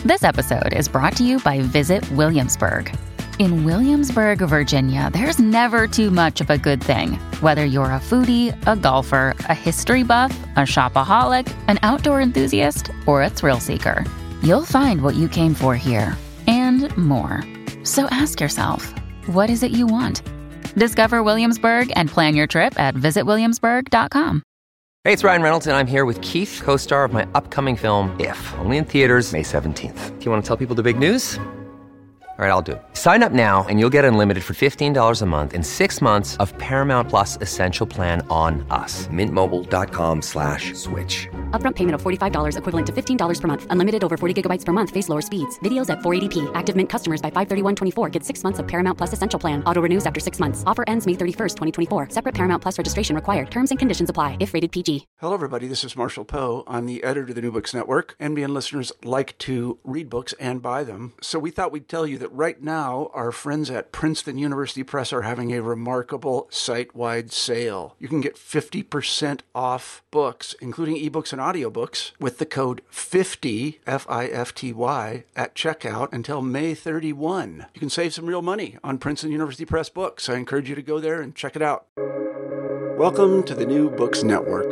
This episode is brought to you by Visit Williamsburg. In Williamsburg, Virginia, there's never too much of a good thing. Whether you're a foodie, a golfer, a history buff, a shopaholic, an outdoor enthusiast, or a thrill seeker, you'll find what you came for here and more. So ask yourself, what is it you want? Discover Williamsburg and plan your trip at visitwilliamsburg.com. Hey, it's Ryan Reynolds, and I'm here with Keith, co-star of my upcoming film, If, only in theaters May 17th. Do you want to tell people the big news? All right, I'll do it. Sign up now and you'll get unlimited for $15 a month and 6 months of Paramount Plus Essential Plan on us. MintMobile.com/switch. Upfront payment of $45 equivalent to $15 per month. Unlimited over 40 gigabytes per month. Face lower speeds. Videos at 480p. Active Mint customers by 531.24 get 6 months of Paramount Plus Essential Plan. Auto renews after 6 months. Offer ends May 31st, 2024. Separate Paramount Plus registration required. Terms and conditions apply if rated PG. Hello, everybody. This is Marshall Poe. I'm the editor of the New Books Network. NBN listeners like to read books and buy them. So we thought we'd tell you that right now, our friends at Princeton University Press are having a remarkable site-wide sale. You can get 50% off books, including ebooks and audiobooks, with the code 50, F-I-F-T-Y, at checkout until May 31. You can save some real money on Princeton University Press books. I encourage you to go there and check it out. Welcome to the New Books Network.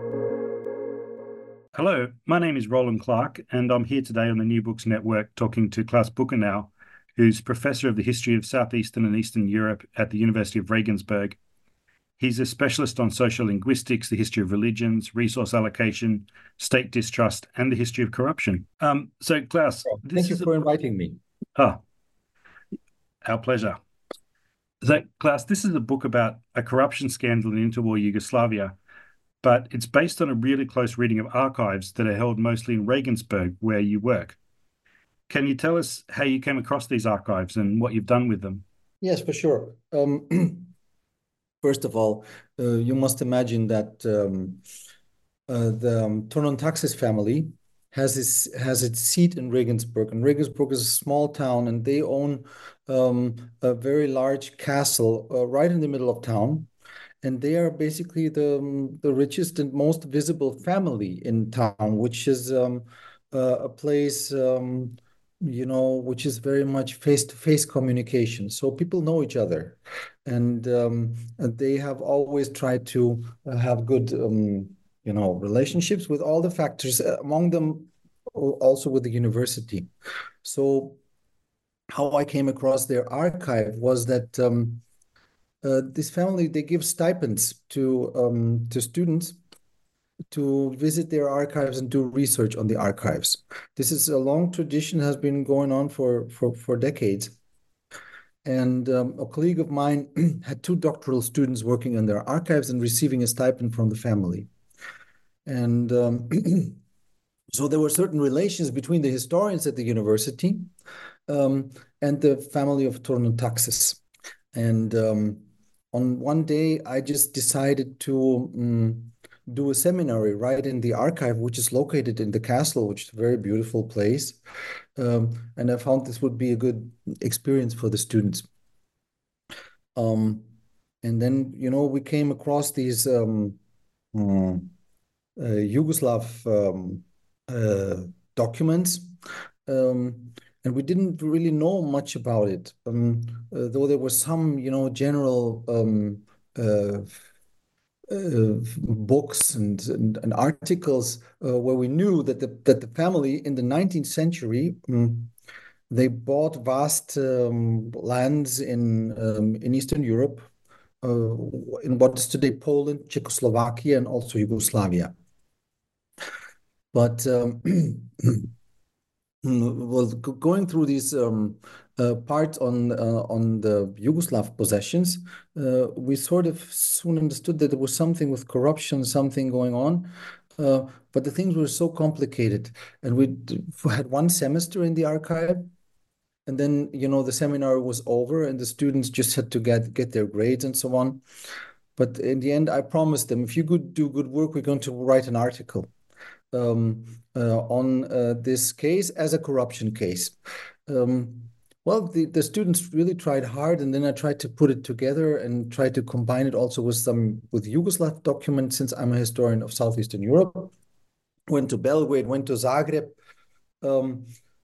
Hello, my name is Roland Clark, and I'm here today on the New Books Network talking to Klaus Buchenau, who's Professor of the History of Southeastern and Eastern Europe at the University of Regensburg. He's a specialist on social linguistics, the history of religions, resource allocation, state distrust, and the history of corruption. So, Klaus... Thank you for inviting me. Our pleasure. So, Klaus, this is a book about a corruption scandal in interwar Yugoslavia, but it's based on a really close reading of archives that are held mostly in Regensburg, where you work. Can you tell us how you came across these archives and what you've done with them? Yes, for sure. First of all, you must imagine that the Tornontaxis family has its seat in Regensburg. And Regensburg is a small town, and they own a very large castle right in the middle of town. And they are basically the richest and most visible family in town, which is a place... which is very much face-to-face communication. So people know each other, and they have always tried to have good, relationships with all the factors, among them also with the university. So how I came across their archive was that this family, they give stipends to students to visit their archives and do research on the archives. This is a long tradition, has been going on for decades. And a colleague of mine had 2 doctoral students working on their archives and receiving a stipend from the family. And so there were certain relations between the historians at the university and the family of Tornontaxis. And on one day, I just decided to do a seminary right in the archive, which is located in the castle, which is a very beautiful place. And I found this would be a good experience for the students. And then, we came across these Yugoslav documents, and we didn't really know much about it, though there was some, general books and articles where we knew that the family in the 19th century they bought vast lands in Eastern Europe, in what is today Poland, Czechoslovakia, and also Yugoslavia. But going through these part on the Yugoslav possessions, we sort of soon understood that there was something with corruption, something going on, but the things were so complicated. And we had 1 semester in the archive, and then the seminar was over, and the students just had to get their grades and so on. But in the end, I promised them, if you could do good work, we're going to write an article on this case as a corruption case. Well, the students really tried hard, and then I tried to put it together and try to combine it also with Yugoslav documents, since I'm a historian of Southeastern Europe. Went to Belgrade, went to Zagreb,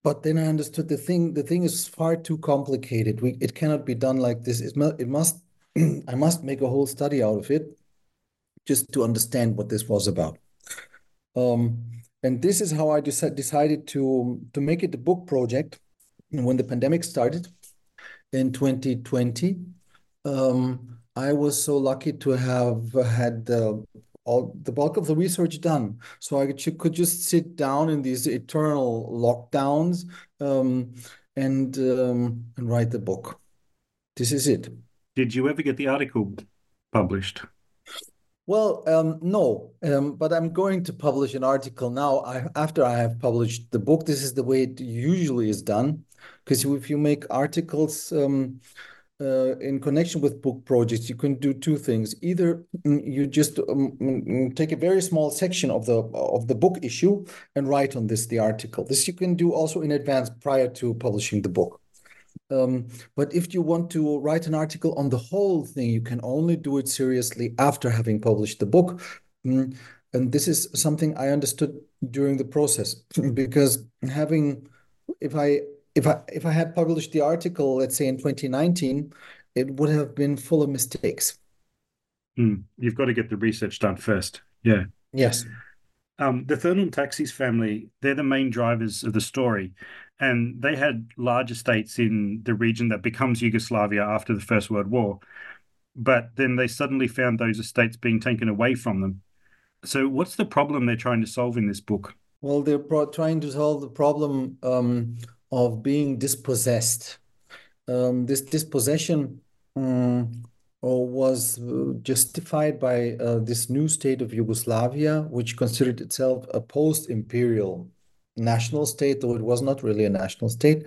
But then I understood the thing is far too complicated. It cannot be done like this. It must I must make a whole study out of it just to understand what this was about. Um, and this is how I decided to make it a book project when the pandemic started in 2020. I was so lucky to have had all the bulk of the research done, so I could just sit down in these eternal lockdowns um, and write the book. This is it. Did you ever get the article published? Well, no, but I'm going to publish an article now. After I have published the book, this is the way it usually is done. Because if you make articles in connection with book projects, you can do two things. Either you just take a very small section of the book issue and write on the article. This you can do also in advance prior to publishing the book. But if you want to write an article on the whole thing, you can only do it seriously after having published the book. And this is something I understood during the process because if I if I had published the article, let's say in 2019, it would have been full of mistakes. You've got to get the research done first. Yeah. Yes. The Thurnon Taxis family, they're the main drivers of the story. And they had large estates in the region that becomes Yugoslavia after the First World War. But then they suddenly found those estates being taken away from them. So what's the problem they're trying to solve in this book? Well, they're trying to solve the problem of being dispossessed. This dispossession was justified by this new state of Yugoslavia, which considered itself a post-imperial national state, though it was not really a national state,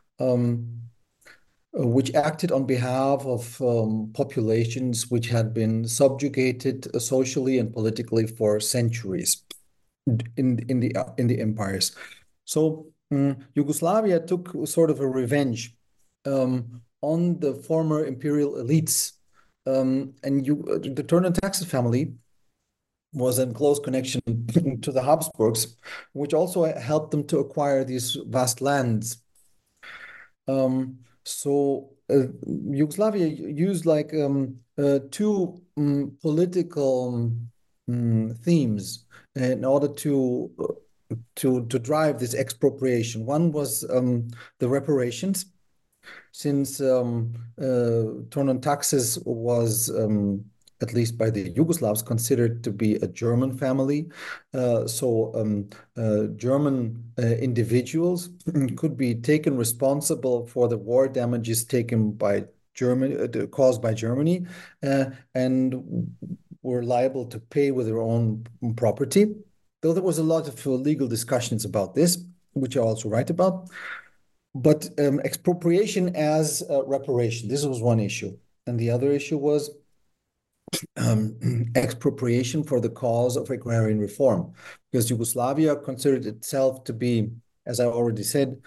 which acted on behalf of populations which had been subjugated socially and politically for centuries in the empires. So Yugoslavia took sort of a revenge on the former imperial elites, the Thurnon Taxis family was in close connection to the Habsburgs, which also helped them to acquire these vast lands. So Yugoslavia used like two political themes in order to drive this expropriation. One was the reparations, since Thurnon Taxis was at least by the Yugoslavs, considered to be a German family. German individuals could be taken responsible for the war damages taken by Germany, caused by Germany, and were liable to pay with their own property. Though there was a lot of legal discussions about this, which I also write about. But expropriation as reparation, this was one issue. And the other issue was expropriation for the cause of agrarian reform, because Yugoslavia considered itself to be, as I already said,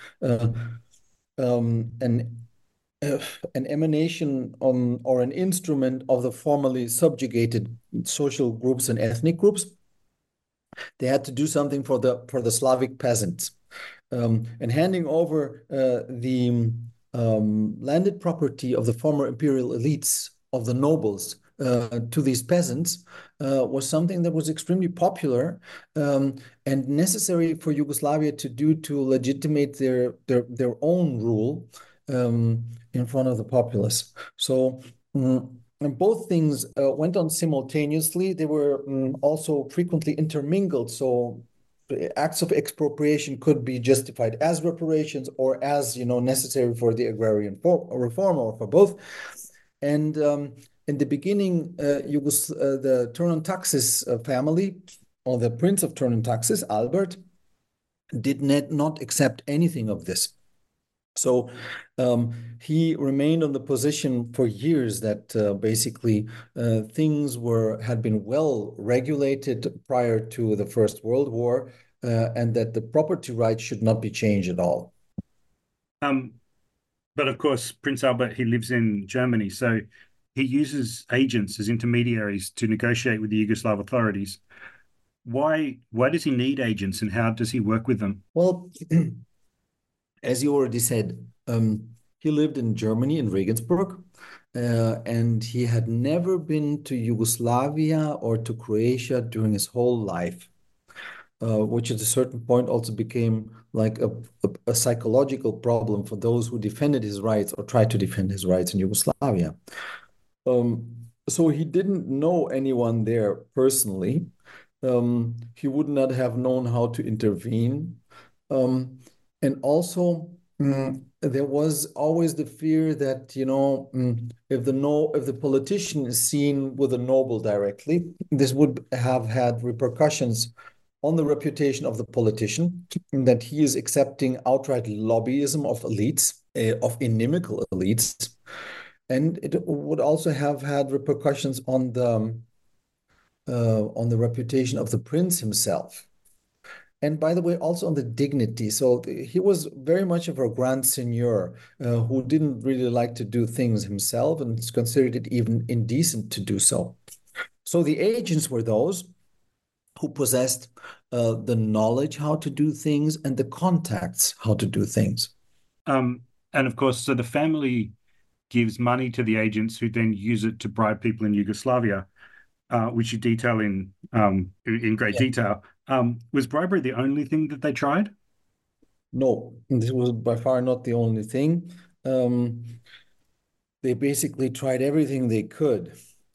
an emanation or an instrument of the formerly subjugated social groups and ethnic groups. They had to do something for the Slavic peasants, and handing over the landed property of the former imperial elites of the nobles to these peasants was something that was extremely popular and necessary for Yugoslavia to do to legitimate their own rule in front of the populace. So and both things went on simultaneously. They were also frequently intermingled. So acts of expropriation could be justified as reparations or as necessary for the agrarian reform, or for both. And in the beginning, the Thurnon Taxis family, or the Prince of Thurnon Taxis, Albert, did not accept anything of this. So he remained on the position for years that basically things had been well regulated prior to the First World War, and that the property rights should not be changed at all. But of course, Prince Albert, he lives in Germany, so he uses agents as intermediaries to negotiate with the Yugoslav authorities. Why does he need agents, and how does he work with them? Well, as you already said, he lived in Germany, in Regensburg, and he had never been to Yugoslavia or to Croatia during his whole life, which at a certain point also became like a psychological problem for those who defended his rights or tried to defend his rights in Yugoslavia. So he didn't know anyone there personally. He would not have known how to intervene. And also, there was always the fear that, if the politician is seen with a noble directly, this would have had repercussions on the reputation of the politician, that he is accepting outright lobbyism of elites, of inimical elites. And it would also have had repercussions on the reputation of the prince himself. And by the way, also on the dignity. So he was very much of a grand seigneur who didn't really like to do things himself and considered it even indecent to do so. So the agents were those who possessed the knowledge how to do things and the contacts how to do things. And of course, so the family gives money to the agents who then use it to bribe people in Yugoslavia, which you detail in great detail. Was bribery the only thing that they tried? No, this was by far not the only thing. They basically tried everything they could.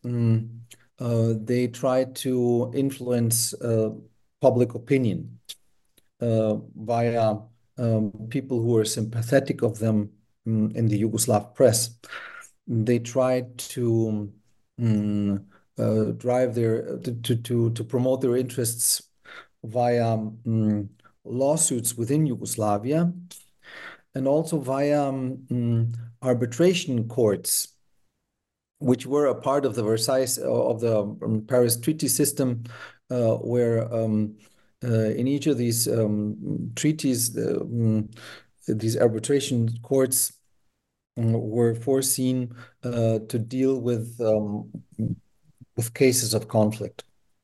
They tried to influence public opinion via people who were sympathetic of them in the Yugoslav press. They tried to drive to promote their interests via lawsuits within Yugoslavia, and also via arbitration courts, which were a part of the Versailles of the Paris Treaty system, where in each of these treaties, these arbitration courts were foreseen to deal with cases of conflict.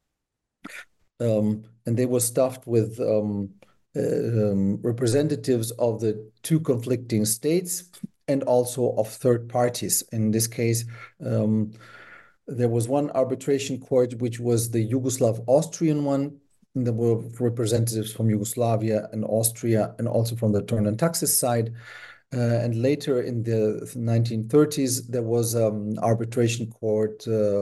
And they were stuffed with representatives of the two conflicting states and also of third parties. In this case, there was one arbitration court, which was the Yugoslav-Austrian one. And there were representatives from Yugoslavia and Austria, and also from the Turner and Taxis side. And later in the 1930s, there was an arbitration court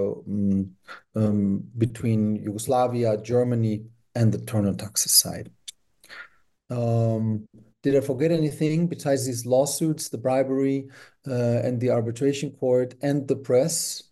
between Yugoslavia, Germany, and the Turner and Taxis side. Did I forget anything besides these lawsuits, the bribery, and the arbitration court and the press?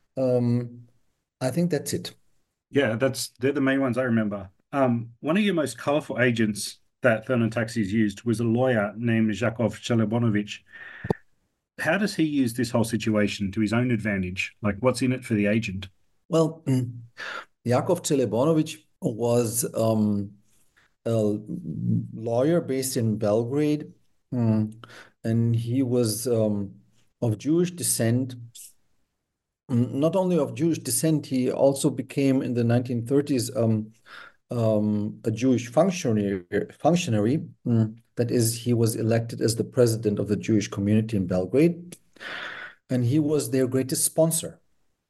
I think that's it. Yeah, they're the main ones I remember. One of your most colorful agents that Turner and Taxis used was a lawyer named Jakov Celebonovic. How does he use this whole situation to his own advantage? Like, what's in it for the agent? Well, Jakov Celebonovic was a lawyer based in Belgrade, and he was of Jewish descent. Not only of Jewish descent, he also became in the 1930s a Jewish functionary. That is, he was elected as the president of the Jewish community in Belgrade, and he was their greatest sponsor.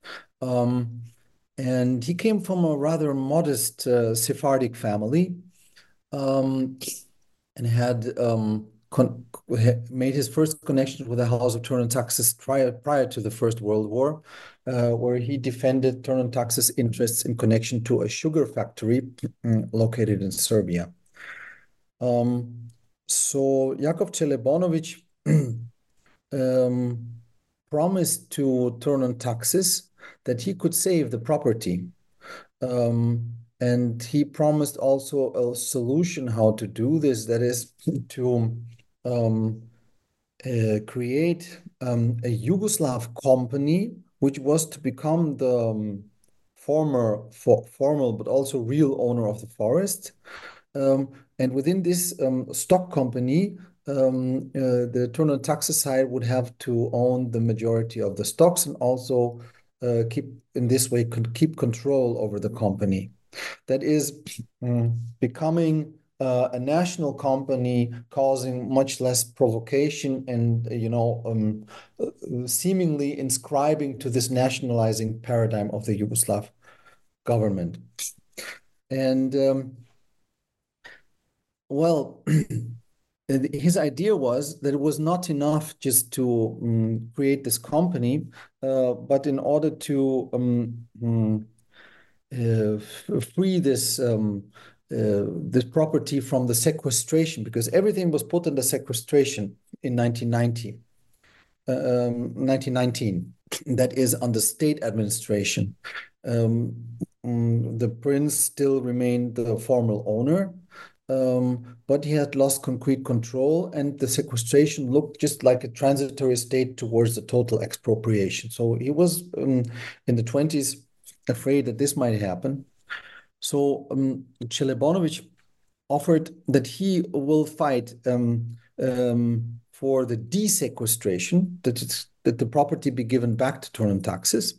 And he came from a rather modest Sephardic family, and had made his first connection with the House of Turner and Taxis prior to the First World War, where he defended Turner and Taxis' interests in connection to a sugar factory located in Serbia. So Jakov Celebonovic promised to Turner and Taxis that he could save the property. And he promised also a solution how to do this, that is to create a Yugoslav company, which was to become the formal but also real owner of the forest. And within this stock company, the Turner and Taxis side would have to own the majority of the stocks, and also keep control over the company. That is becoming a national company causing much less provocation and, seemingly inscribing to this nationalizing paradigm of the Yugoslav government. And well, his idea was that it was not enough just to create this company, but in order to free this property from the sequestration, because everything was put under sequestration in 1919. That is under state administration. The prince still remained the formal owner, but he had lost concrete control, and the sequestration looked just like a transitory state towards the total expropriation. So he was in the 20s afraid that this might happen. So Celebornovich offered that he will fight for the desequestration, that the property be given back to Turner Taxis,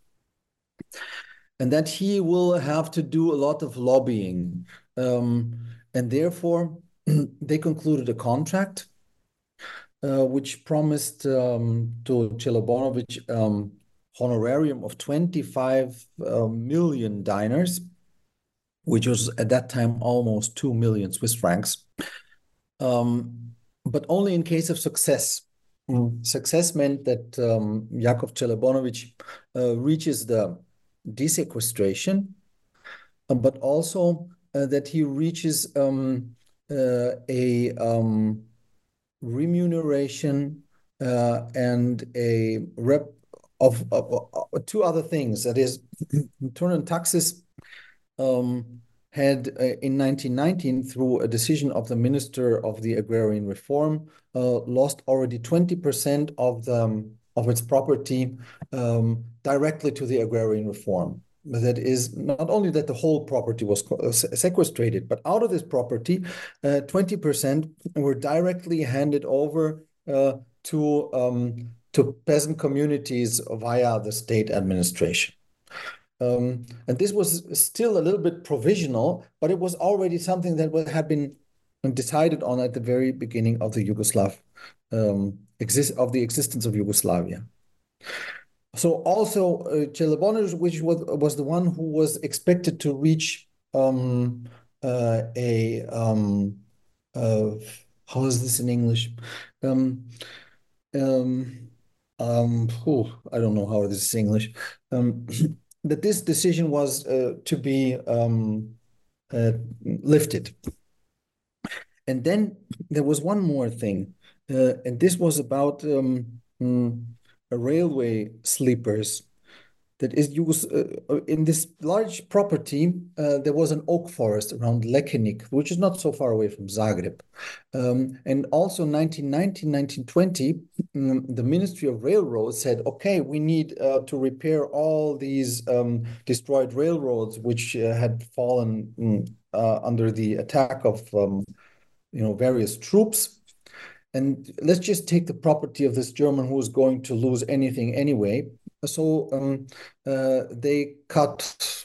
and that he will have to do a lot of lobbying. And therefore, they concluded a contract which promised to Celebornovich honorarium of 25 million dinars, which was at that time almost 2 million Swiss francs, but only in case of success. Success meant that Jakov Celebornovich reaches the desequestration, but also that he reaches a remuneration and a rep of two other things. That is, Turner Taxis had in 1919, through a decision of the Minister of the Agrarian Reform, lost already 20% of its property directly to the agrarian reform. That is, not only that the whole property was sequestrated, but out of this property, 20% were directly handed over to peasant communities via the state administration. And this was still a little bit provisional, but it was already something that had been decided on at the very beginning of the existence of Yugoslavia. So also Celebornovich, which was the one who was expected to reach how is this in English? I don't know how this is in English. That this decision was to be lifted. And then there was one more thing, and this was about railway sleepers. That is, in this large property, there was an oak forest around Lekenik, which is not so far away from Zagreb. And also 1919, 1920, the Ministry of Railroads said, okay, we need to repair all these destroyed railroads, which had fallen under the attack of various troops. And let's just take the property of this German who was going to lose anything anyway. So they cut,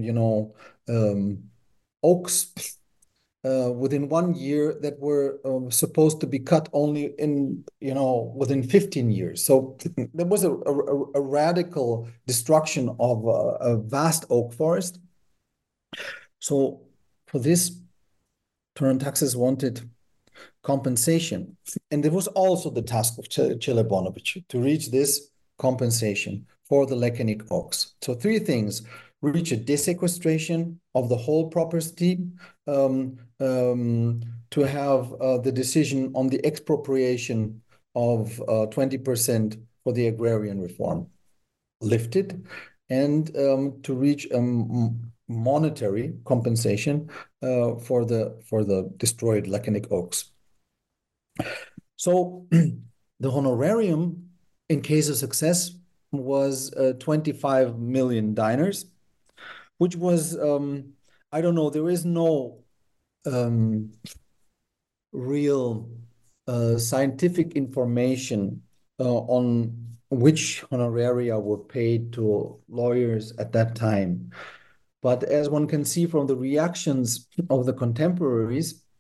oaks within 1 year that were supposed to be cut only within 15 years. So there was a radical destruction of a vast oak forest. So for this, Turner Taxis wanted compensation. And it was also the task of Celebornovich to reach this compensation for the Lekenik oaks. So three things: reach a desequestration of the whole property, to have the decision on the expropriation of 20% for the agrarian reform lifted, and to reach monetary compensation for the destroyed Lekenik oaks. So the honorarium in case of success was 25 million dinars, which was, I don't know, there is no real scientific information on which honoraria were paid to lawyers at that time. But as one can see from the reactions of the contemporaries,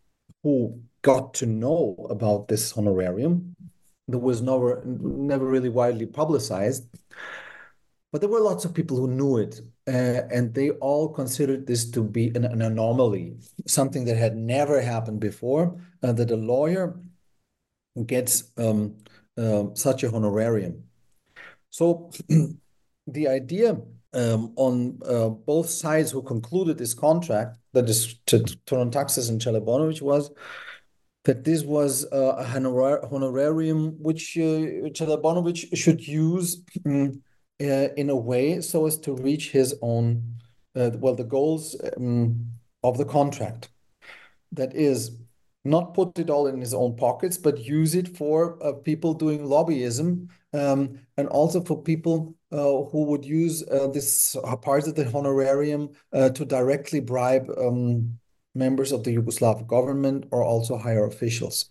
who got to know about this honorarium. That was never really widely publicized, but there were lots of people who knew it, and they all considered this to be an anomaly, something that had never happened before, that a lawyer gets such a honorarium. So the idea on both sides who concluded this contract, that is Torontaxis and Celebonovich, was that this was a honorarium which Celebonovich should use in a way so as to reach his own, the goals of the contract. That is, not put it all in his own pockets, but use it for people doing lobbyism, and also for people who would use this part of the honorarium to directly bribe members of the Yugoslav government or also higher officials.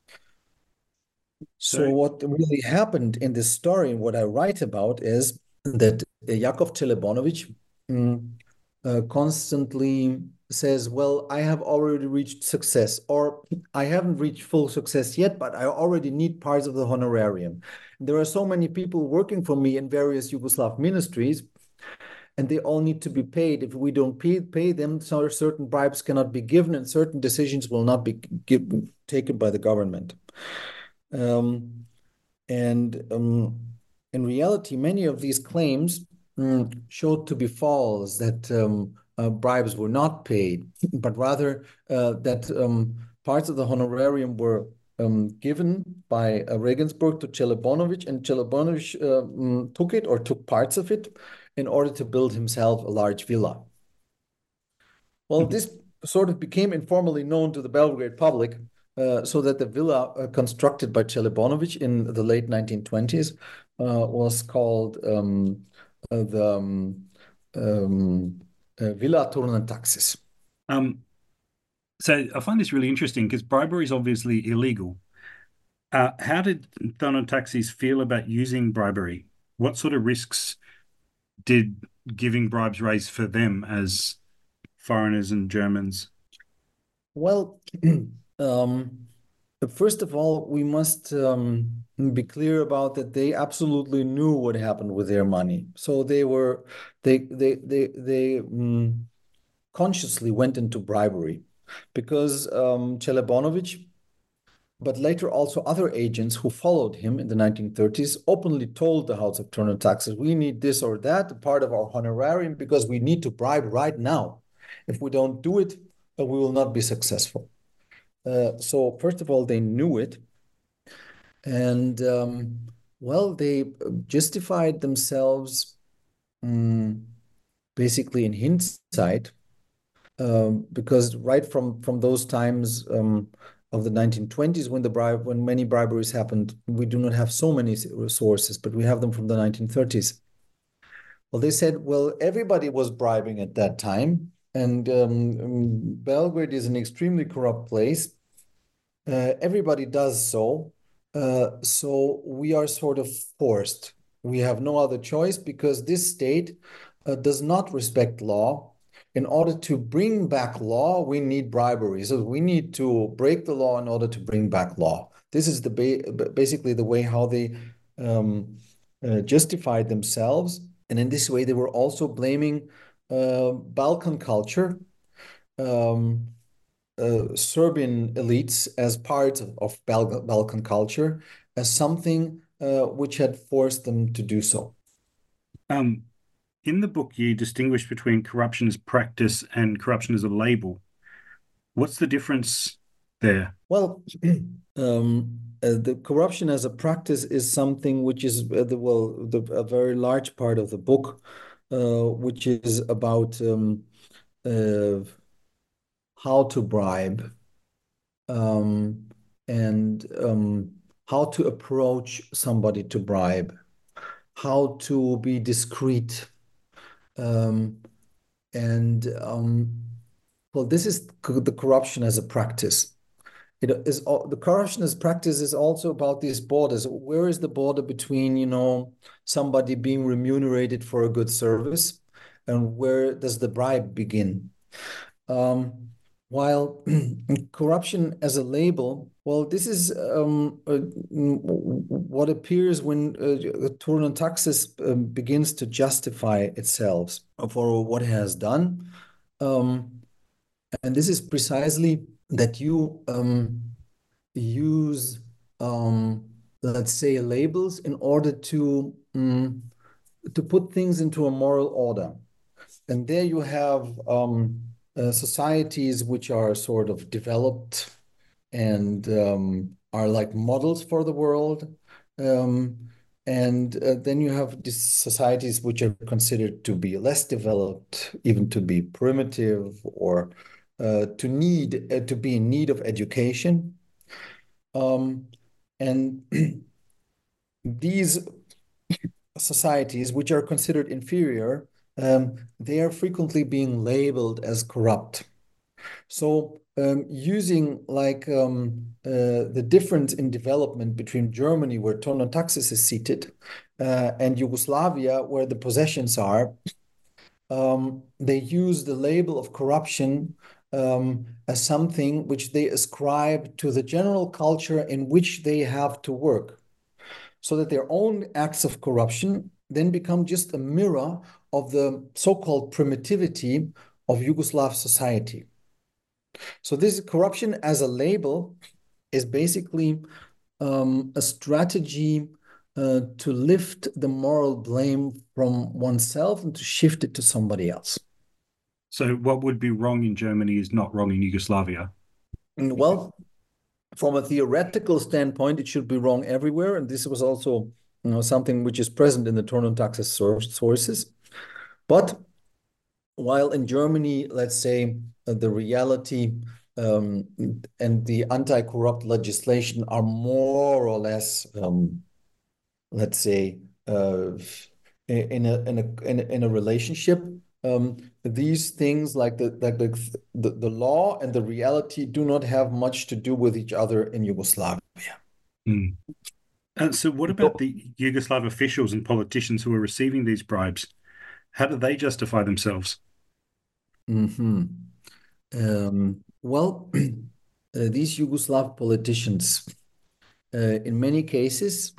So what really happened in this story, what I write about, is that Jakov Celebonovich constantly says, well, I have already reached success, or I haven't reached full success yet, but I already need parts of the honorarium. There are so many people working for me in various Yugoslav ministries, and they all need to be paid. If we don't pay them, so certain bribes cannot be given, and certain decisions will not be taken by the government. In reality, many of these claims showed to be false, that bribes were not paid, but rather that parts of the honorarium were given by Regensburg to Celebonovich, and Celebonovich took it, or took parts of it, in order to build himself a large villa. Well, this sort of became informally known to the Belgrade public, so that the villa constructed by Celebonovich in the late 1920s was called the Villa Torontaxis. So I find this really interesting because bribery is obviously illegal. How did Torontaxis feel about using bribery? What sort of risks did giving bribes raise for them as foreigners and Germans? Well, first of all, we must be clear about that they absolutely knew what happened with their money. So they consciously went into bribery, because Celebonovich, but later also other agents who followed him in the 1930s, openly told the House of Torontaxis, we need this or that, part of our honorarium, because we need to bribe right now. If we don't do it, we will not be successful. So first of all, they knew it. And they justified themselves basically in hindsight, because right from those times of the 1920s, when many briberies happened, we do not have so many resources, but we have them from the 1930s. Well, they said, well, everybody was bribing at that time, and Belgrade is an extremely corrupt place. Everybody does so. So we are sort of forced. We have no other choice, because this state does not respect law. In order to bring back law, we need bribery. So we need to break the law in order to bring back law. This is basically the way how they justified themselves. And in this way, they were also blaming Balkan culture, Serbian elites as part of Balkan culture, as something which had forced them to do so. In the book, you distinguish between corruption as practice and corruption as a label. What's the difference there? Well, the corruption as a practice is something which is a very large part of the book, which is about how to bribe, and how to approach somebody to bribe, how to be discreet. This is the corruption as a practice. The corruption as practice is also about these borders. Where is the border between, somebody being remunerated for a good service, and where does the bribe begin? While corruption as a label, well, this is what appears when Turin Taxis begins to justify itself for what it has done. Um, and this is precisely that you use, let's say, labels in order to put things into a moral order. And there you have societies which are sort of developed and are like models for the world. And then you have these societies which are considered to be less developed, even to be primitive, or to be in need of education. And these societies, which are considered inferior, they are frequently being labeled as corrupt. So using like the difference in development between Germany, where Taxis is seated, and Yugoslavia, where the possessions are, they use the label of corruption as something which they ascribe to the general culture in which they have to work, so that their own acts of corruption then become just a mirror of the so-called primitivity of Yugoslav society. So this corruption as a label is basically a strategy to lift the moral blame from oneself and to shift it to somebody else. So what would be wrong in Germany is not wrong in Yugoslavia. Well, from a theoretical standpoint, it should be wrong everywhere, and this was also, something which is present in the Turin Taxis sources. But while in Germany, let's say, the reality and the anti-corrupt legislation are more or less, let's say, in a relationship. These things like the law and the reality do not have much to do with each other in Yugoslavia. Mm. And so what about the Yugoslav officials and politicians who are receiving these bribes? How do they justify themselves? Well, these Yugoslav politicians, in many cases,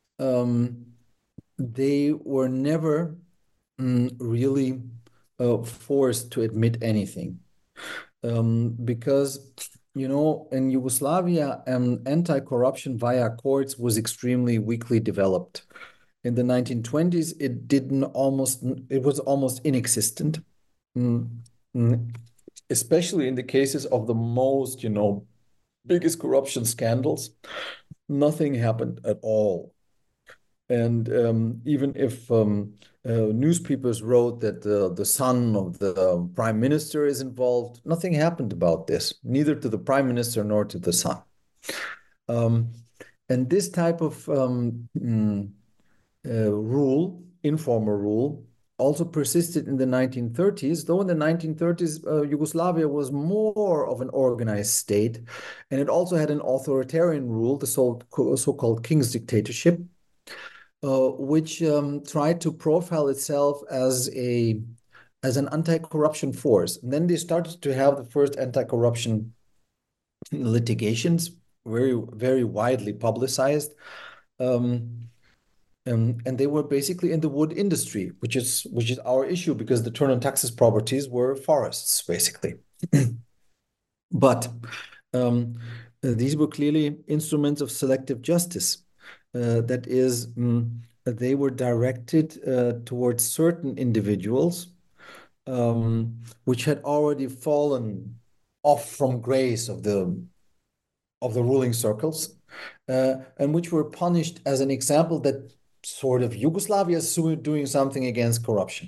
they were never really forced to admit anything. Because, in Yugoslavia, anti-corruption via courts was extremely weakly developed. In the 1920s, it was almost inexistent, especially in the cases of the most, biggest corruption scandals. Nothing happened at all. And even if newspapers wrote that the son of the prime minister is involved, nothing happened about this, neither to the prime minister nor to the son. And this type of rule, informal rule, also persisted in the 1930s, though in the 1930s, Yugoslavia was more of an organized state, and it also had an authoritarian rule, the so-called king's dictatorship, which tried to profile itself as an anti-corruption force. And then they started to have the first anti-corruption litigations, very, very widely publicized. And they were basically in the wood industry, which is our issue, because the Turin Taxis properties were forests, basically. But these were clearly instruments of selective justice. That is, they were directed towards certain individuals which had already fallen off from grace of the ruling circles, and which were punished as an example that sort of Yugoslavia is doing something against corruption.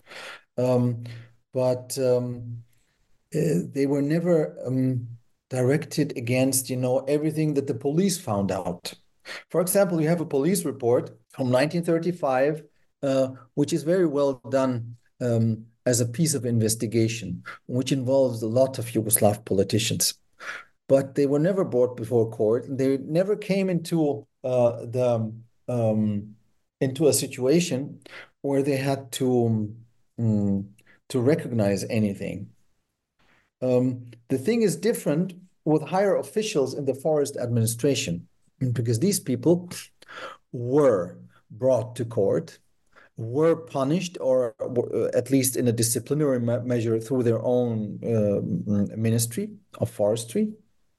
But they were never directed against, everything that the police found out. For example, you have a police report from 1935, which is very well done as a piece of investigation, which involves a lot of Yugoslav politicians. But they were never brought before court, and they never came into into a situation where they had to recognize anything. The thing is different with higher officials in the forest administration, because these people were brought to court, were punished, or at least in a disciplinary measure through their own Ministry of Forestry.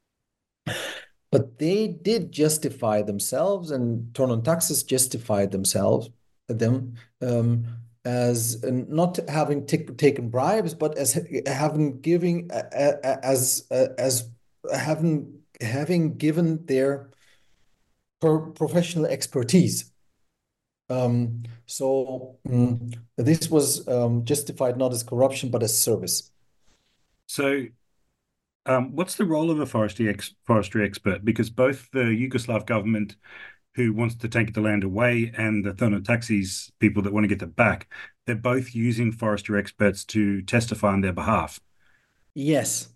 But they did justify themselves, and Tornon Taxes justified them as not having taken bribes, but as having giving as having given their professional expertise. This was justified not as corruption, but as service. So, what's the role of a forestry expert? Because both the Yugoslav government, who wants to take the land away, and the Tornon Taxis people that want to get it back, they're both using forestry experts to testify on their behalf. Yes.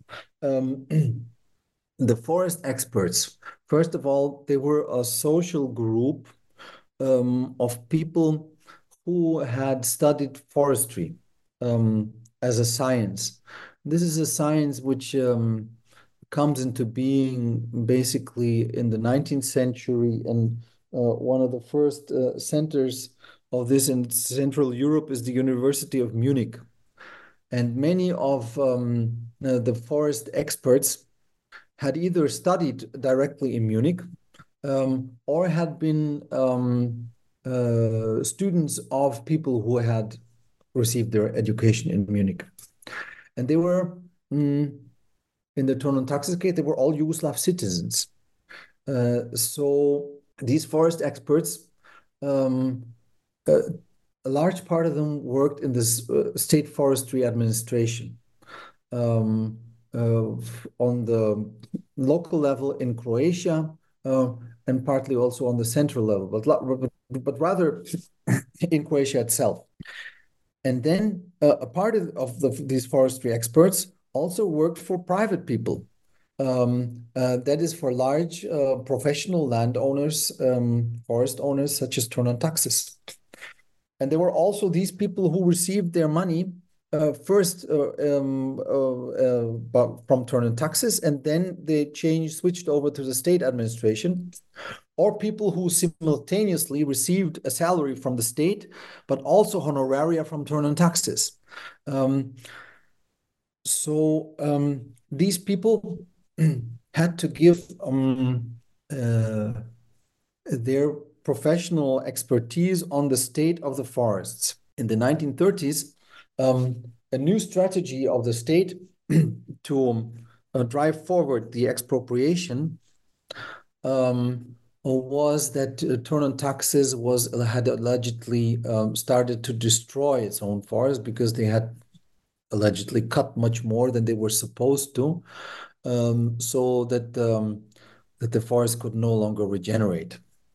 The forest experts, first of all, they were a social group of people who had studied forestry as a science. This is a science which comes into being basically in the 19th century, and one of the first centers of this in Central Europe is the University of Munich. And many of the forest experts had either studied directly in Munich or had been students of people who had received their education in Munich. And they were, in the Tornon Taxis case, they were all Yugoslav citizens. So these forest experts, a large part of them worked in this state forestry administration on the local level in Croatia, and partly also on the central level, but rather in Croatia itself. And then a part of these forestry experts also worked for private people. That is for large professional landowners, forest owners such as Tornon Taxis. And there were also these people who received their money first from Tornon Taxis, and then they switched over to the state administration, or people who simultaneously received a salary from the state, but also honoraria from Tornon Taxis. These people had to give their professional expertise on the state of the forests. In the 1930s, a new strategy of the state to drive forward the expropriation was that Tornon Taxis had allegedly started to destroy its own forest because they had allegedly cut much more than they were supposed to, so that the forest could no longer regenerate.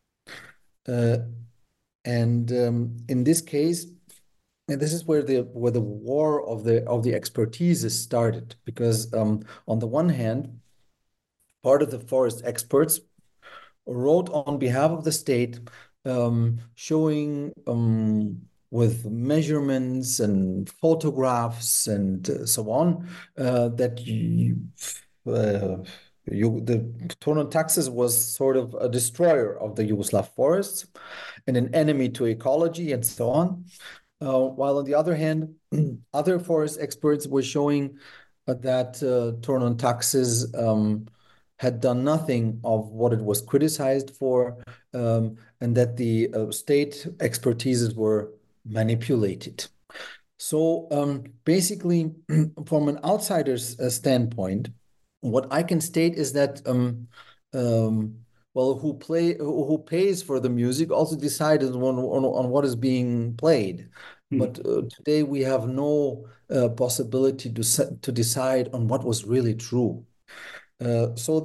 In this case, and this is where the war of the expertise is started, because on the one hand, part of the forest experts wrote on behalf of the state, showing with measurements and photographs and so on that the Tornon Taxis was sort of a destroyer of the Yugoslav forests and an enemy to ecology and so on. While on the other hand, other forest experts were showing that Tornon Taxis had done nothing of what it was criticized for, and that the state expertises were manipulated. So basically, from an outsider's standpoint, what I can state is that who pays for the music also decided on what is being played. But today we have no possibility to decide on what was really true. So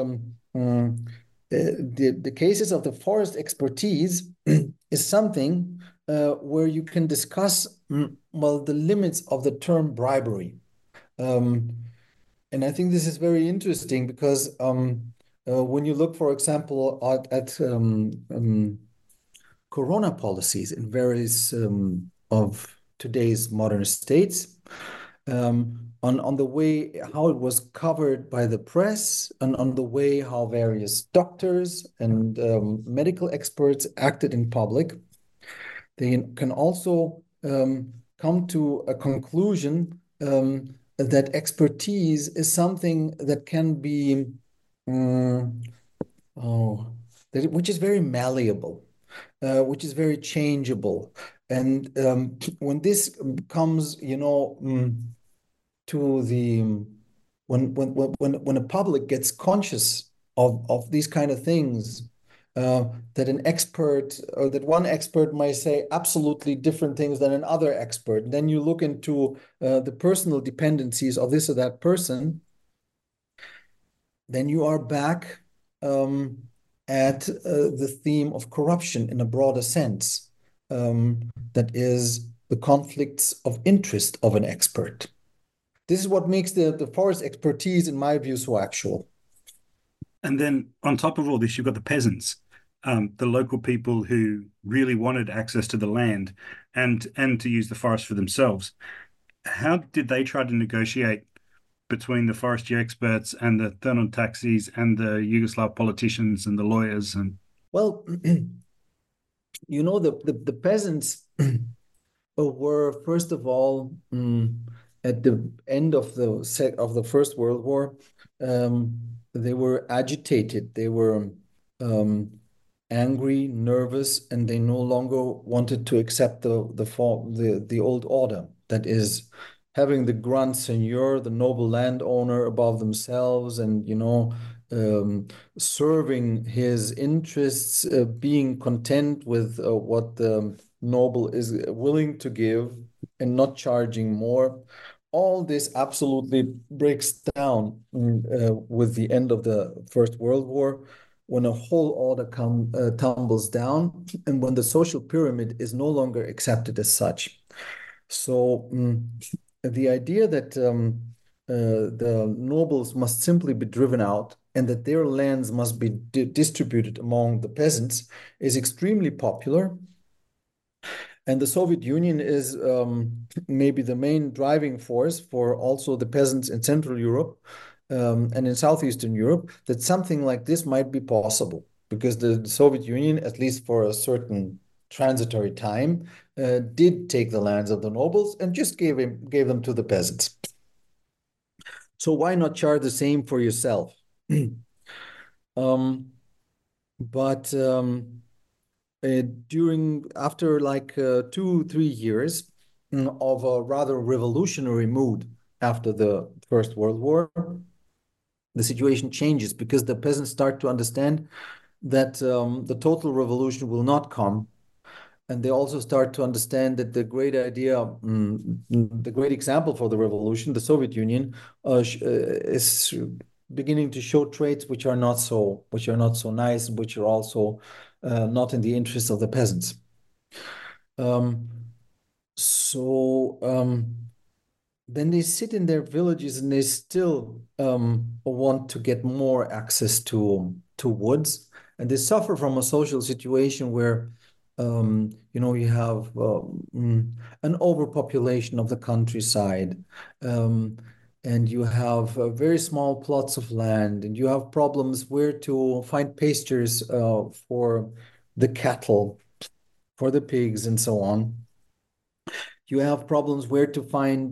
the cases of the forest expertise is something where you can discuss the limits of the term bribery. And I think this is very interesting because when you look, for example, at corona policies in various of today's modern states, on the way how it was covered by the press, and on the way how various doctors and medical experts acted in public. They can also come to a conclusion that expertise is something that can be, um, which is very malleable, which is very changeable. And when this comes, to the when a public gets conscious of these kind of things, that an expert or that one expert might say absolutely different things than another expert. Then you look into the personal dependencies of this or that person. Then you are back at the theme of corruption in a broader sense. That is the conflicts of interest of an expert. This is what makes the forest expertise, in my view, so actual. And then on top of all this, you've got the peasants, the local people who really wanted access to the land and to use the forest for themselves. How did they try to negotiate between the forestry experts and the Thurnon taxis and the Yugoslav politicians and the lawyers? And well, the peasants were, first of all, at the end of the First World War, they were agitated. They were angry, nervous, and they no longer wanted to accept the old order. That is, having the grand seigneur, the noble landowner, above themselves, and serving his interests, being content with what the noble is willing to give, and not charging more. All this absolutely breaks down with the end of the First World War, when a whole order tumbles down, and when the social pyramid is no longer accepted as such. So the idea that the nobles must simply be driven out and that their lands must be distributed among the peasants is extremely popular. And the Soviet Union is maybe the main driving force for also the peasants in Central Europe and in Southeastern Europe, that something like this might be possible, because the Soviet Union, at least for a certain transitory time, did take the lands of the nobles and just gave them to the peasants. So why not charge the same for yourself? But after like 2-3 years of a rather revolutionary mood after the First World War, the situation changes, because the peasants start to understand that the total revolution will not come. And they also start to understand that the great idea, the great example for the revolution, the Soviet Union, is beginning to show traits which are not so nice, which are also not in the interest of the peasants. Then they sit in their villages and they still want to get more access to woods, and they suffer from a social situation where you have an overpopulation of the countryside, and you have very small plots of land, and you have problems where to find pastures for the cattle, for the pigs, and so on. You have problems where to find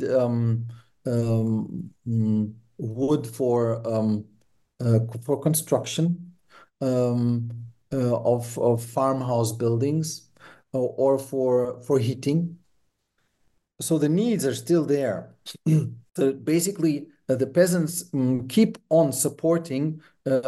wood for construction of farmhouse buildings, or for heating. So the needs are still there. So basically, the peasants keep on supporting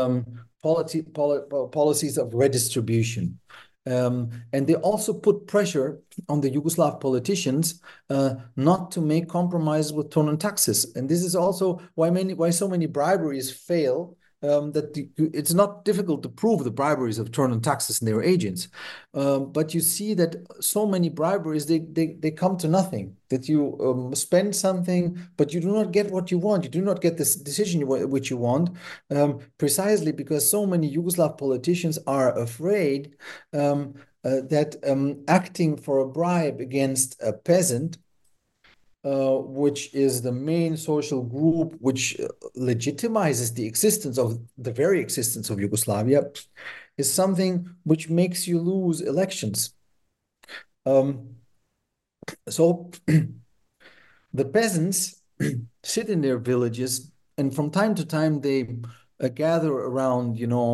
policies of redistribution. And they also put pressure on the Yugoslav politicians not to make compromises with Thurnon taxes. And this is also why so many briberies fail. It's not difficult to prove the briberies of Thurnon taxes and their agents, but you see that so many briberies, they come to nothing. That you spend something, but you do not get what you want. You do not get this decision which you want, precisely because so many Yugoslav politicians are afraid that acting for a bribe against a peasant which is the main social group which legitimizes the very existence of Yugoslavia, is something which makes you lose elections. Um, so the peasants sit in their villages, and from time to time they gather around,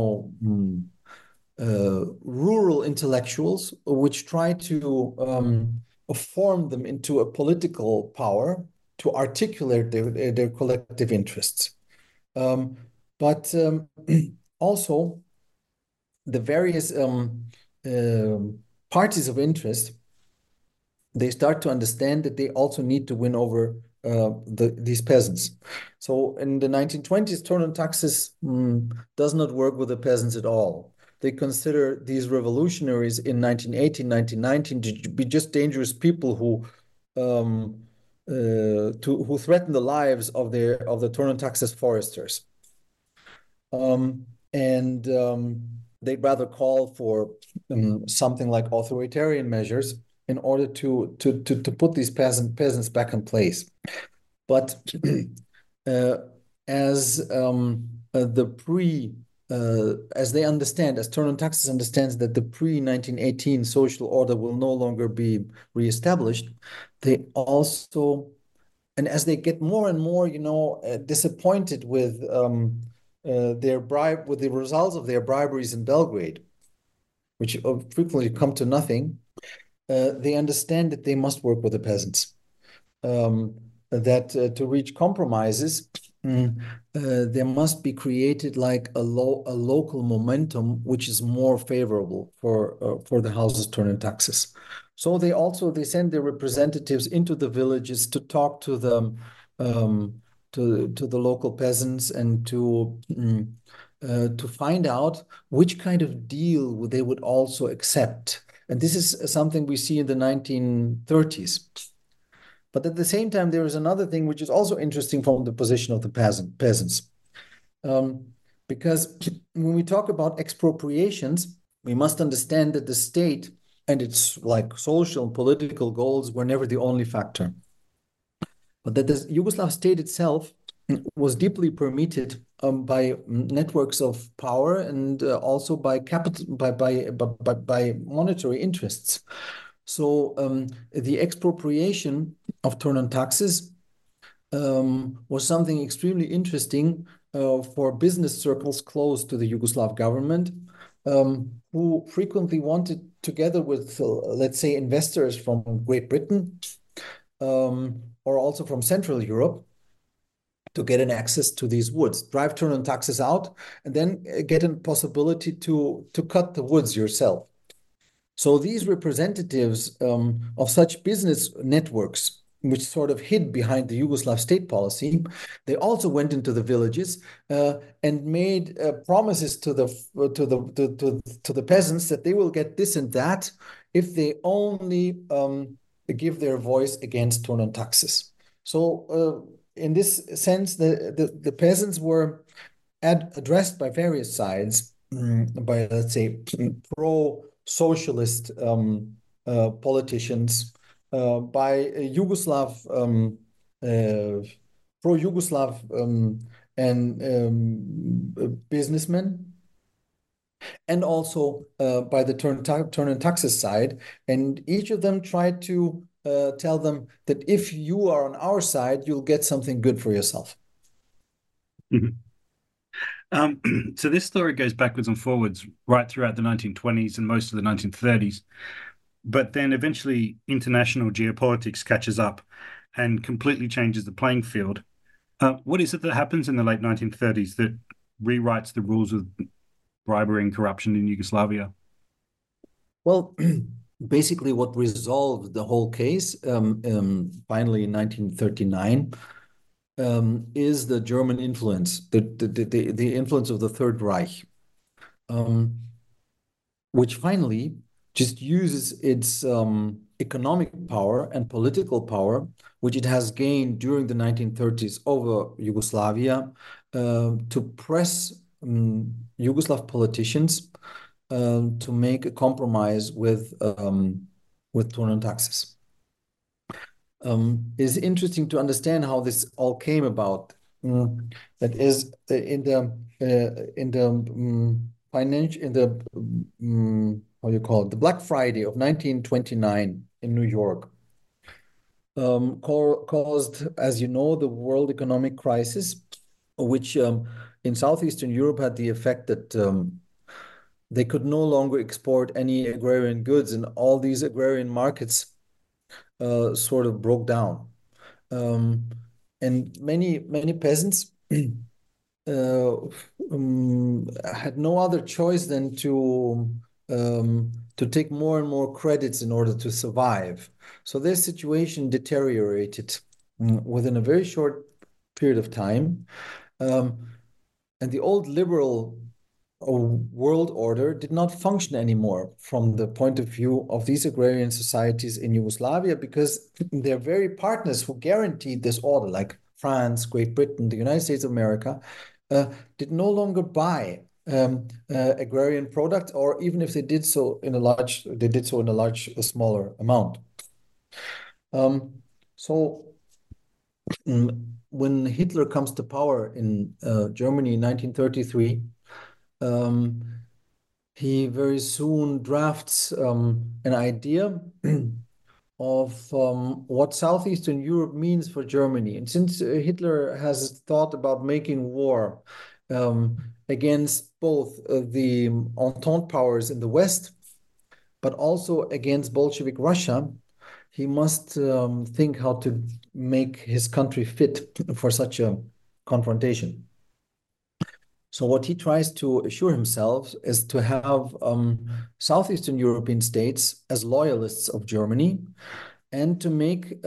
rural intellectuals, which try to form them into a political power to articulate their collective interests. But also, the various parties of interest, they start to understand that they also need to win over these peasants. So in the 1920s, Tornon Taxis does not work with the peasants at all. They consider these revolutionaries in 1918, 1919 to be just dangerous people who threaten the lives of the Tornon Taxis foresters. And they'd rather call for something like authoritarian measures in order to put these peasants back in place. But as Tornon Taxis understands that the pre-1918 social order will no longer be reestablished, they also, and as they get more and more, disappointed with with the results of their briberies in Belgrade, which frequently come to nothing, they understand that they must work with the peasants. That to reach compromises, there must be created like a local momentum which is more favorable for the houses Tornon Taxis. So they send their representatives into the villages to talk to them, to the local peasants, and to find out which kind of deal they would also accept. And this is something we see in the 1930s. But at the same time, there is another thing which is also interesting from the position of the peasants. Because when we talk about expropriations, we must understand that the state and its like social and political goals were never the only factor. But that the Yugoslav state itself was deeply permeated by networks of power and also by monetary interests. So the expropriation of Tornon Taxis was something extremely interesting for business circles close to the Yugoslav government, who frequently wanted, together with, let's say, investors from Great Britain or also from Central Europe, to get an access to these woods, drive Tornon Taxis out, and then get a possibility to cut the woods yourself. So these representatives of such business networks, which sort of hid behind the Yugoslav state policy, they also went into the villages and made promises to the peasants that they will get this and that if they only give their voice against Tornon Taxis. So in this sense, the peasants were addressed by various sides, by, let's say, pro-socialist politicians, by Yugoslav, pro-Yugoslav and businessmen, and also by the Tornon Taxis side. And each of them tried to tell them that if you are on our side, you'll get something good for yourself. So this story goes backwards and forwards right throughout the 1920s and most of the 1930s. But then eventually international geopolitics catches up and completely changes the playing field. What is it that happens in the late 1930s that rewrites the rules of bribery and corruption in Yugoslavia? Well, basically what resolved the whole case finally in 1939 is the German influence, the influence of the Third Reich, which finally just uses its economic power and political power, which it has gained during the 1930s over Yugoslavia, to press Yugoslav politicians to make a compromise with Tornon Taxis. is interesting to understand how this all came about. That is in the financial in the how do you call it, the Black Friday of 1929 in New York, caused, as you know, the world economic crisis, which in southeastern Europe had the effect that they could no longer export any agrarian goods, and all these agrarian markets sort of broke down. Um, and many peasants uh, had no other choice than to take more and more credits in order to survive. So their situation deteriorated within a very short period of time. Um, and the old liberal world order did not function anymore from the point of view of these agrarian societies in Yugoslavia, because their very partners who guaranteed this order, like France, Great Britain, the United States of America, did no longer buy agrarian products, or even if they did so in a a smaller amount. So when Hitler comes to power in Germany in 1933, um, he very soon drafts an idea of what Southeastern Europe means for Germany. And since Hitler has thought about making war against both the Entente powers in the West, but also against Bolshevik Russia, he must think how to make his country fit for such a confrontation. So what he tries to assure himself is to have Southeastern European states as loyalists of Germany, and to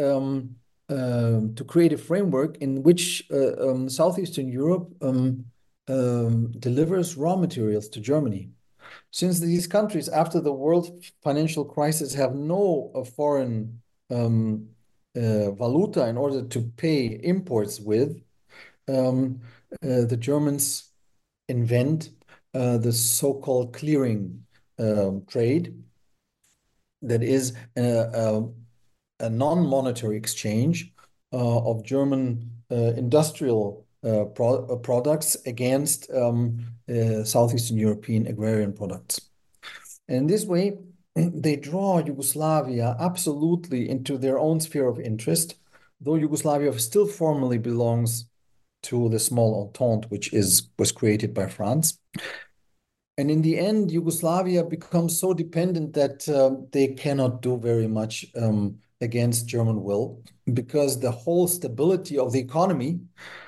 create a framework in which Southeastern Europe delivers raw materials to Germany. Since these countries, after the world financial crisis, have no foreign valuta in order to pay imports with, the Germans invent the so-called clearing trade, that is a non-monetary exchange of German industrial products against Southeastern European agrarian products. And in this way, they draw Yugoslavia absolutely into their own sphere of interest, though Yugoslavia still formally belongs to the small Entente, which was created by France. And in the end, Yugoslavia becomes so dependent that they cannot do very much against German will, because the whole stability of the economy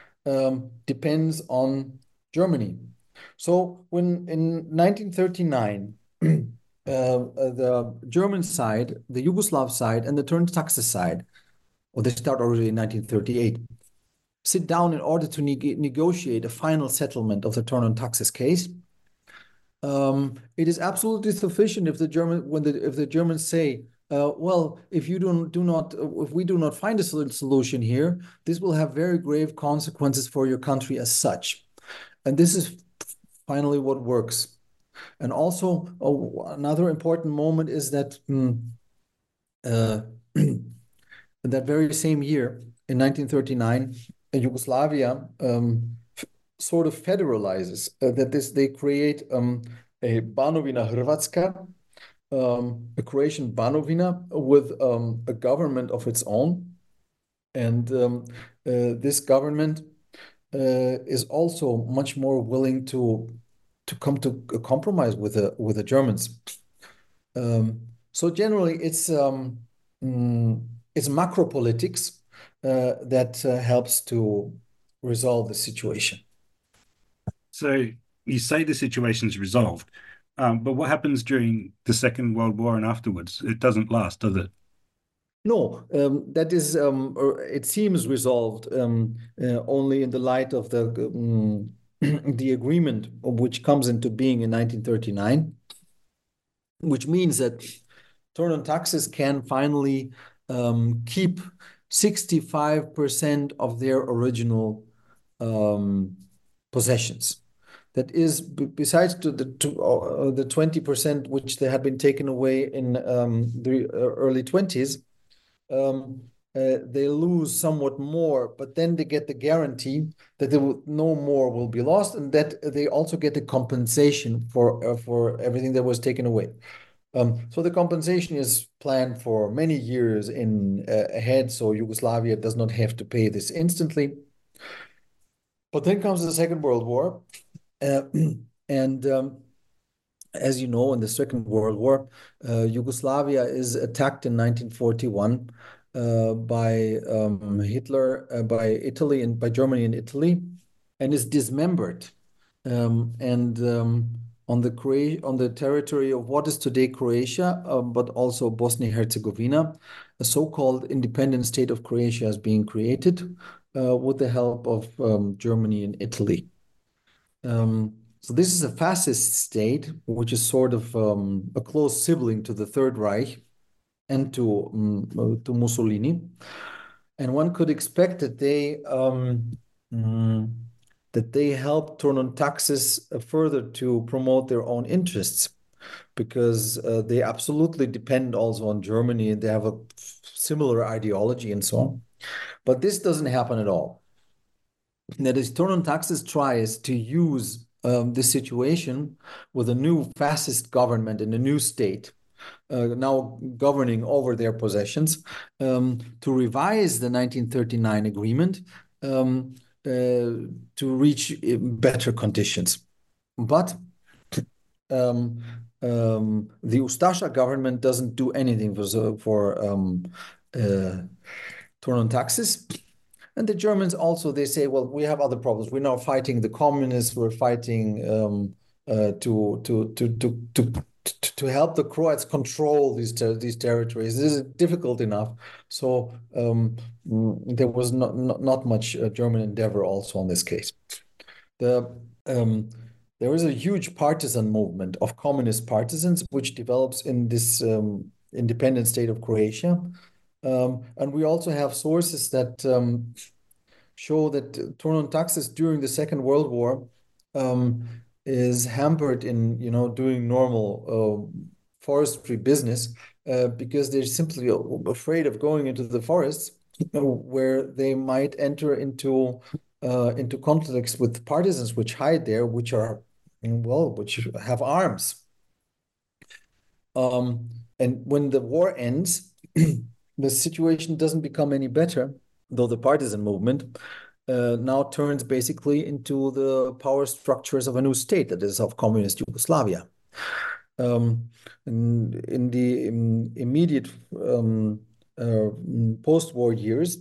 depends on Germany. So when in 1939, the German side, the Yugoslav side, and the Turn-Taxis side, or they start already in 1938, sit down in order to negotiate a final settlement of the Turn-Taxis case, it is absolutely sufficient if the Germans say, well, if we do not find a solution here, this will have very grave consequences for your country as such. And this is finally what works. And also, another important moment is that that very same year, in 1939, Yugoslavia sort of federalizes. They create a Banovina Hrvatska, a Croatian Banovina with a government of its own, and this government is also much more willing to come to a compromise with the Germans. So generally, it's macro politics that helps to resolve the situation. So you say the situation's resolved, but what happens during the Second World War and afterwards? It doesn't last, does it? No, that is, it seems resolved only in the light of the agreement which comes into being in 1939, which means that Turn-Taxis can finally keep 65% of their original possessions. That is, besides the 20% which they had been taken away in the early 20s, they lose somewhat more, but then they get the guarantee that no more will be lost, and that they also get the compensation for everything that was taken away. So the compensation is planned for many years ahead, so Yugoslavia does not have to pay this instantly. But then comes the Second World War, uh, and as you know, in the Second World War, Yugoslavia is attacked in 1941 by Hitler, by Italy and by Germany and Italy, and is dismembered. And on the territory of what is today Croatia, but also Bosnia-Herzegovina, a so-called independent state of Croatia is being created with the help of Germany and Italy. So this is a fascist state, which is sort of a close sibling to the Third Reich and to Mussolini. And one could expect that they help turn on taxes further to promote their own interests, because they absolutely depend also on Germany, and they have a similar ideology and so on. But this doesn't happen at all. That is, turn on taxes tries to use this situation with a new fascist government in a new state, now governing over their possessions, to revise the 1939 agreement to reach better conditions. But the Ustasha government doesn't do anything for turn on taxes. And the Germans also, they say, well, we have other problems. We're now fighting the communists. We're fighting to help the Croats control these territories. This is difficult enough. So there was not much German endeavor also on this case. There is a huge partisan movement of communist partisans which develops in this independent state of Croatia. And we also have sources that show that turn on taxes during the Second World War is hampered in doing normal forestry business because they're simply afraid of going into the forests where they might enter into conflicts with partisans which hide there, which have arms. And when the war ends, the situation doesn't become any better, though the partisan movement now turns basically into the power structures of a new state, that is of communist Yugoslavia. In the immediate post-war years,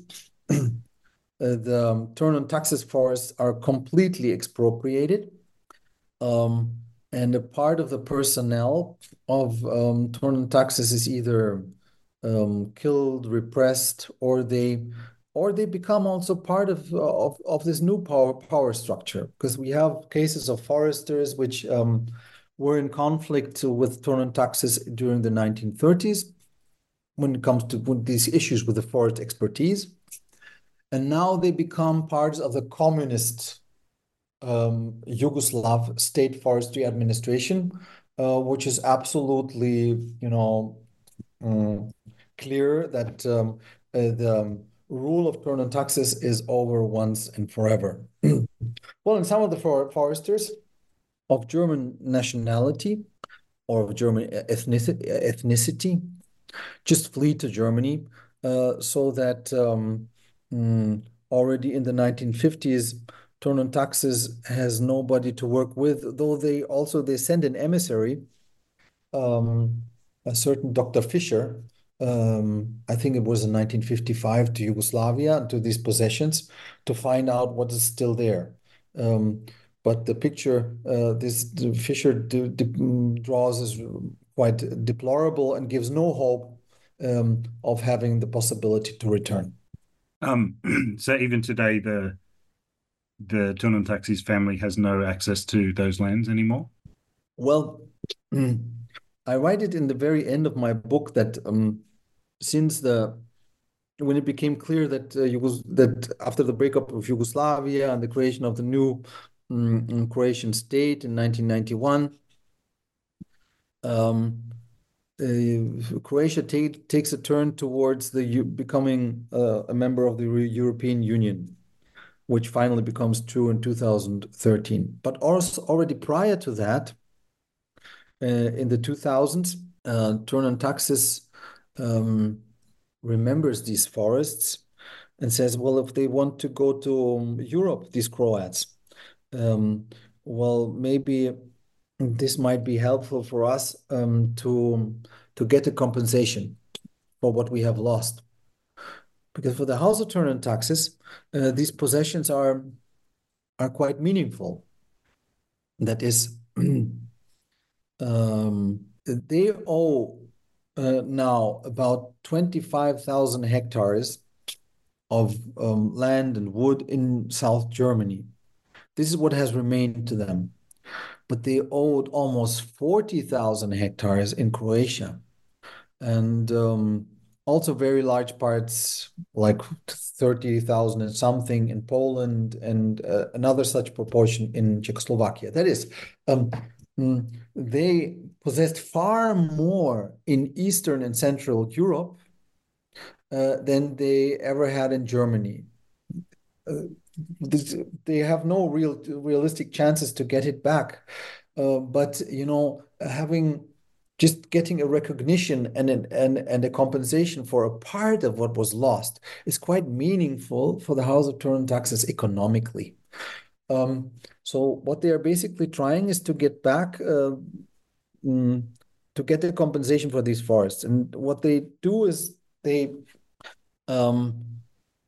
the turn on taxes forests are completely expropriated. And a part of the personnel of turn on taxes is either killed, repressed, or they become also part of this new power structure. Because we have cases of foresters which were in conflict with turn on taxes during the 1930s when it comes to these issues with the forest expertise. And now they become parts of the communist Yugoslav State Forestry Administration, which is absolutely, clear that the rule of turn on taxes is over once and forever. Well, and some of the foresters of German nationality or of German ethnicity just flee to Germany, so that already in the 1950s, turn on taxes has nobody to work with, though they send an emissary, a certain Dr. Fischer, I think it was in 1955, to Yugoslavia, to these possessions, to find out what is still there. But the picture Fischer draws is quite deplorable and gives no hope of having the possibility to return. So even today, the turn on taxes family has no access to those lands anymore? Well, I write it in the very end of my book that when it became clear that that after the breakup of Yugoslavia and the creation of the new Croatian state in 1991, Croatia takes a turn towards becoming a member of the European Union, which finally becomes true in 2013. But also already prior to that, in the 2000s, Turnan Taxis um, remembers these forests and says, well, if they want to go to Europe, these Croats, um, well, maybe this might be helpful for us to get a compensation for what we have lost. Because for the House of Turnan Taxis, these possessions are quite meaningful. That is, they owe now about 25,000 hectares of land and wood in South Germany. This is what has remained to them. But they owed almost 40,000 hectares in Croatia. And also very large parts, like 30,000 and something in Poland, and another such proportion in Czechoslovakia. That is, they possessed far more in Eastern and Central Europe than they ever had in Germany. They have no realistic chances to get it back. But getting a recognition and a compensation for a part of what was lost is quite meaningful for the House of Turnan Taxis economically. So what they are basically trying is to get back, to get a compensation for these forests. And what they do is they um,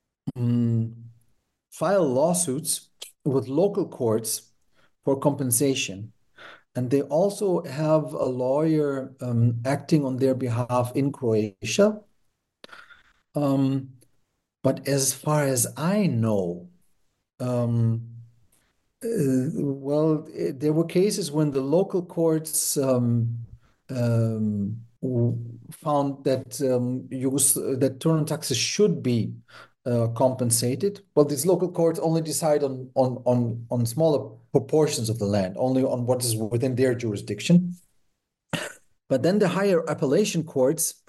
file lawsuits with local courts for compensation. And they also have a lawyer acting on their behalf in Croatia. But as far as I know, there were cases when the local courts found that that Turnan Taxis should be compensated. Well, these local courts only decide on smaller proportions of the land, only on what is within their jurisdiction. But then the higher appellation courts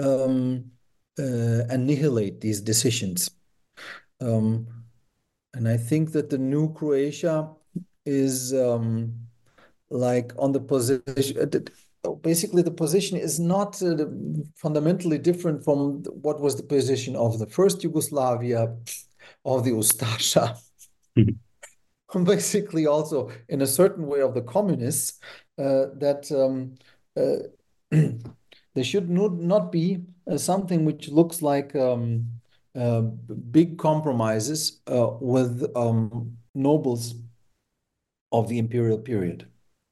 annihilate these decisions. And I think that the new Croatia is like on the position. Basically, the position is not fundamentally different from what was the position of the first Yugoslavia, of the Ustasha, basically also in a certain way of the communists, that they should not be something which looks like big compromises with nobles of the imperial period.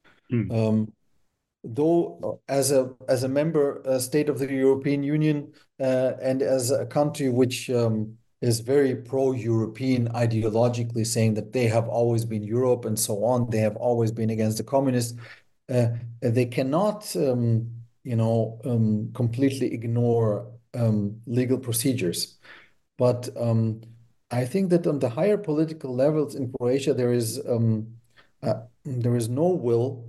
Though as a member state of the European Union and as a country which is very pro-European ideologically, saying that they have always been Europe and so on, they have always been against the communists, they cannot completely ignore legal procedures. But I think that on the higher political levels in Croatia, there is no will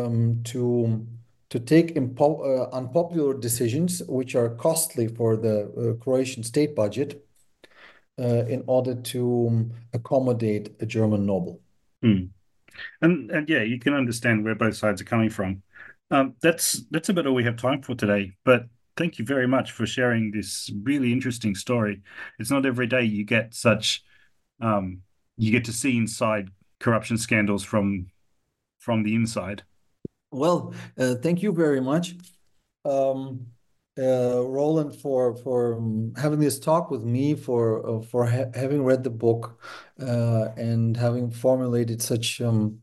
to take unpopular decisions which are costly for the Croatian state budget in order to accommodate a German noble. And yeah, you can understand where both sides are coming from. That's about all we have time for today. But thank you very much for sharing this really interesting story. It's not every day you get you get to see inside corruption scandals from the inside. Well, thank you very much, Roland, for having this talk with me, for having read the book and having formulated such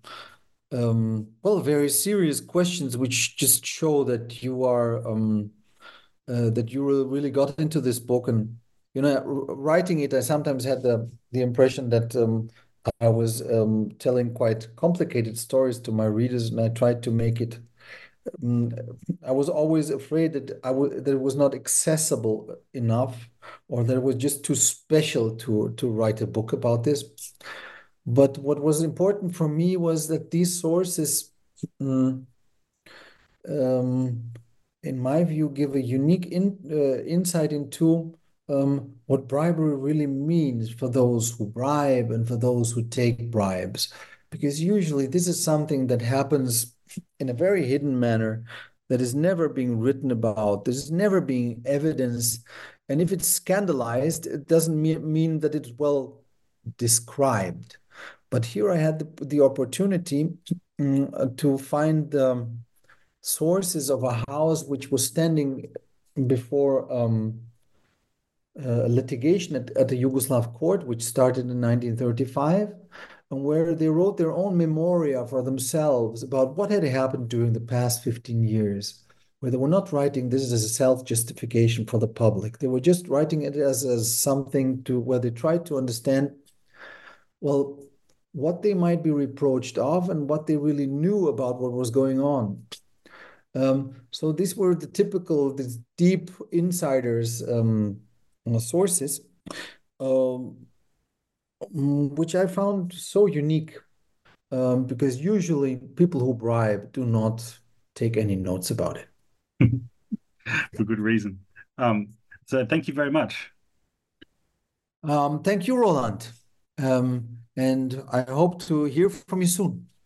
very serious questions, which just show that you are that you really got into this book. And writing it, I sometimes had the impression that I was telling quite complicated stories to my readers, and I tried to make it. I was always afraid that that it was not accessible enough, or that it was just too special to write a book about this. But what was important for me was that these sources in my view, give a unique insight into what bribery really means for those who bribe and for those who take bribes. Because usually this is something that happens in a very hidden manner that is never being written about. This is never being evidenced. And if it's scandalized, it doesn't mean that it's well described. But here I had the opportunity to find sources of a house which was standing before litigation at the Yugoslav court, which started in 1935, and where they wrote their own memoria for themselves about what had happened during the past 15 years, where they were not writing this as a self-justification for the public. They were just writing it as something to where they tried to understand, well, what they might be reproached of and what they really knew about what was going on. So these were the typical, these deep insiders sources, which I found so unique, because usually people who bribe do not take any notes about it. For good reason. So thank you very much. Thank you, Roland. And I hope to hear from you soon.